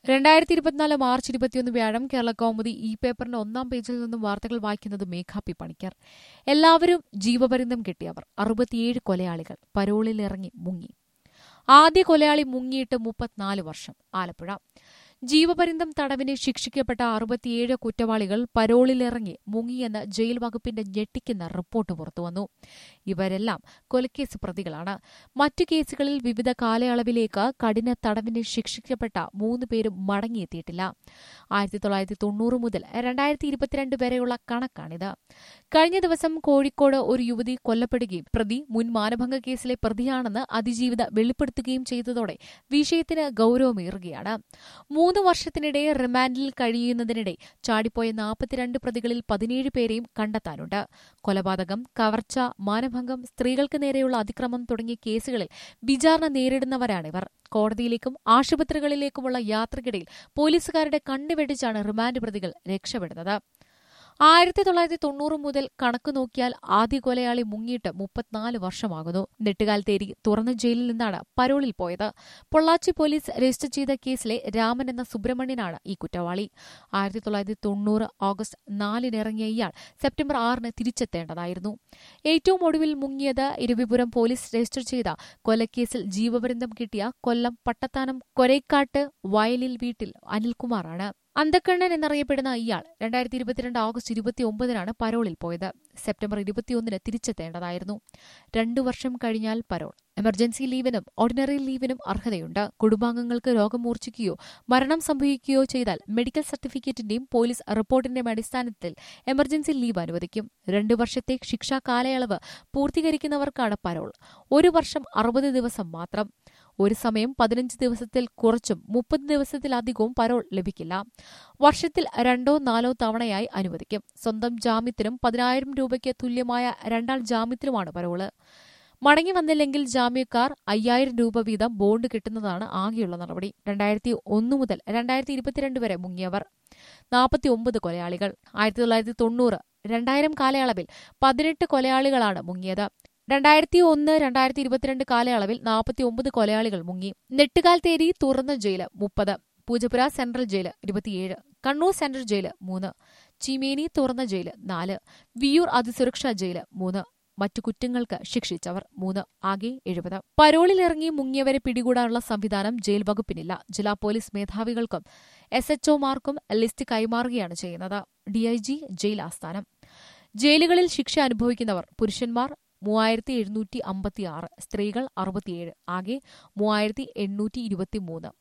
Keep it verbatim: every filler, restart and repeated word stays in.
രണ്ടായിരത്തി ഇരുപത്തിനാല് മാർച്ച് ഇരുപത്തിയൊന്ന് വ്യാഴം കേരള കൗമുദി ഇ പേപ്പറിന്റെ ഒന്നാം പേജിൽ നിന്നും വാർത്തകൾ വായിക്കുന്നത് മേഘ പി പണിക്കർ. എല്ലാവരും ജീവപര്യന്തം കിട്ടിയവർ അറുപത്തിയേഴ് കൊലയാളികൾ പരോളിലിറങ്ങി മുങ്ങി. ആദ്യ കൊലയാളി മുങ്ങിയിട്ട് മുപ്പത്തിനാല് വർഷം. ആലപ്പുഴ ജീവപര്യന്തം തടവിന് ശിക്ഷിക്കപ്പെട്ട അറുപത്തിയേഴ് കുറ്റവാളികൾ പരോളിലിറങ്ങി മുങ്ങിയെന്ന് ജയിൽ വകുപ്പിന്റെ ഞെട്ടിക്കുന്ന റിപ്പോർട്ട് പുറത്തുവന്നു. ഇവരെല്ലാം കൊലക്കേസ് പ്രതികളാണ്. മറ്റു കേസുകളിൽ വിവിധ കാലയളവിലേക്ക് കഠിന തടവിന് ശിക്ഷിക്കപ്പെട്ട മൂന്ന് പേരും മടങ്ങിയെത്തിയിട്ടില്ല. ആയിരത്തി തൊള്ളായിരത്തി തൊണ്ണൂറ് മുതൽ രണ്ടായിരത്തി ഇരുപത്തിരണ്ട് വരെയുള്ള കണക്കാണിത്. കഴിഞ്ഞ ദിവസം കോഴിക്കോട് ഒരു യുവതി കൊല്ലപ്പെടുകയും പ്രതി മുൻ മാനഭംഗ കേസിലെ പ്രതിയാണെന്ന് അതിജീവിത വെളിപ്പെടുത്തുകയും ചെയ്തതോടെ വിഷയത്തിന് ഗൌരവമേറുകയാണ്. മൂന്ന് വർഷത്തിനിടെ റിമാൻഡിൽ കഴിയുന്നതിനിടെ ചാടിപ്പോയ നാൽപ്പത്തിരണ്ട് പ്രതികളിൽ പതിനേഴ് പേരെയും കണ്ടെത്താനുണ്ട്. കൊലപാതകം, കവർച്ച, മാനഭംഗം, സ്ത്രീകൾക്ക് നേരെയുള്ള അതിക്രമം തുടങ്ങിയ കേസുകളിൽ വിചാരണ നേരിടുന്നവരാണിവർ. കോടതിയിലേക്കും ആശുപത്രികളിലേക്കുമുള്ള യാത്രക്കിടയിൽ പോലീസുകാരുടെ കണ്ണുവെട്ടിച്ചാണ് റിമാൻഡ് പ്രതികൾ രക്ഷപ്പെടുന്നത്. ആയിരത്തി തൊള്ളായിരത്തി തൊണ്ണൂറ് മുതൽ കണക്ക് നോക്കിയാൽ ആദ്യ കൊലയാളി മുങ്ങിയിട്ട് മുപ്പത്തിനാല് വർഷമാകുന്നു. നെട്ടുകാൽത്തേരി തുറന്ന ജയിലിൽ നിന്നാണ് പരോളിൽ പോയത്. പൊള്ളാച്ചി പോലീസ് രജിസ്റ്റർ ചെയ്ത കേസിലെ രാമൻ എന്ന സുബ്രഹ്മണ്യനാണ് ഈ കുറ്റവാളി. ആയിരത്തി തൊള്ളായിരത്തി തൊണ്ണൂറ് ഓഗസ്റ്റ് നാലിനിറങ്ങിയ ഇയാൾ സെപ്റ്റംബർ ആറിന് തിരിച്ചെത്തേണ്ടതായിരുന്നു. ഏറ്റവും ഒടുവിൽ മുങ്ങിയത് ഇരവിപുരം പോലീസ് രജിസ്റ്റർ ചെയ്ത കൊലക്കേസിൽ ജീവപര്യന്തം കിട്ടിയ കൊല്ലം പട്ടത്താനം കൊരൈക്കാട്ട് വയലിൽ വീട്ടിൽ അനിൽകുമാറാണ്. അന്തക്കണ്ണൻ എന്നറിയപ്പെടുന്ന ഇയാൾ രണ്ടായിരത്തി ഇരുപത്തിരണ്ട് ഓഗസ്റ്റ് ഇരുപത്തിയൊമ്പതിനാണ് പരോളിൽ പോയത്. സെപ്റ്റംബർ ഇരുപത്തിയൊന്നിന് തിരിച്ചെത്തേണ്ടതായിരുന്നു. രണ്ടു വർഷം കഴിഞ്ഞാൽ പരോൾ. എമർജൻസി ലീവിനും ഓർഡിനറി ലീവിനും അർഹതയുണ്ട്. കുടുംബാംഗങ്ങൾക്ക് രോഗം മൂർച്ഛിക്കുകയോ മരണം സംഭവിക്കുകയോ ചെയ്താൽ മെഡിക്കൽ സർട്ടിഫിക്കറ്റിന്റെയും പോലീസ് റിപ്പോർട്ടിന്റെയും അടിസ്ഥാനത്തിൽ എമർജൻസി ലീവ് അനുവദിക്കും. രണ്ടു വർഷത്തെ ശിക്ഷാ കാലയളവ് പൂർത്തീകരിക്കുന്നവർക്കാണ് പരോൾ. ഒരു വർഷം അറുപത് ദിവസം മാത്രം. ഒരു സമയം പതിനഞ്ച് ദിവസത്തിൽ കുറച്ചും മുപ്പത് ദിവസത്തിലധികവും പരോൾ ലഭിക്കില്ല. വർഷത്തിൽ രണ്ടോ നാലോ തവണയായി അനുവദിക്കും. സ്വന്തം ജാമ്യത്തിനും പതിനായിരം രൂപയ്ക്ക് തുല്യമായ രണ്ടാൾ ജാമ്യത്തിനുമാണ് പരോള്. മടങ്ങി വന്നില്ലെങ്കിൽ ജാമ്യക്കാർ അയ്യായിരം രൂപ വീതം ബോണ്ട് കിട്ടുന്നതാണ് ആകെയുള്ള നടപടി. രണ്ടായിരത്തി ഒന്ന് മുതൽ രണ്ടായിരത്തി ഇരുപത്തിരണ്ട് വരെ മുങ്ങിയവർ നാൽപ്പത്തിയൊമ്പത് കൊലയാളികൾ. ആയിരത്തി തൊള്ളായിരത്തി തൊണ്ണൂറ് രണ്ടായിരം കാലയളവിൽ പതിനെട്ട് കൊലയാളികളാണ് മുങ്ങിയത്. രണ്ടായിരത്തി ഒന്ന് രണ്ടായിരത്തി ഇരുപത്തിരണ്ട് കാലയളവിൽ നാൽപ്പത്തിയൊമ്പത് കൊലയാളികൾ മുങ്ങി. നെട്ടുകാൽത്തേരി തുറന്ന ജയില് മുപ്പത്, പൂജപ്പുര സെൻട്രൽ ജയില് ഇരുപത്തിയേഴ്, കണ്ണൂർ സെൻട്രൽ ജയില് മൂന്ന്, ചീമേനി തുറന്ന ജയില് നാല്, വിയൂർ അതിസുരക്ഷാ ജയില് മൂന്ന്, മറ്റു കുറ്റങ്ങൾക്ക് ശിക്ഷിച്ചവർ മൂന്ന്, ആകെ എഴുപത്. പരോളിലിറങ്ങി മുങ്ങിയവരെ പിടികൂടാനുള്ള സംവിധാനം ജയിൽ വകുപ്പിനില്ല. ജില്ലാ പോലീസ് മേധാവികൾക്കും എസ് എച്ച് ഒമാർക്കും ലിസ്റ്റ് കൈമാറുകയാണ് ചെയ്യുന്നത്. ഡിഐജി ജയിൽ ആസ്ഥാനം. ജയിലുകളിൽ ശിക്ഷ അനുഭവിക്കുന്നവർ പുരുഷന്മാർ മൂവായിരത്തി എഴുന്നൂറ്റി അമ്പത്തിയാറ്, സ്ത്രീകൾ അറുപത്തിയേഴ്, ആകെ മൂവായിരത്തി എണ്ണൂറ്റി ഇരുപത്തിമൂന്ന്.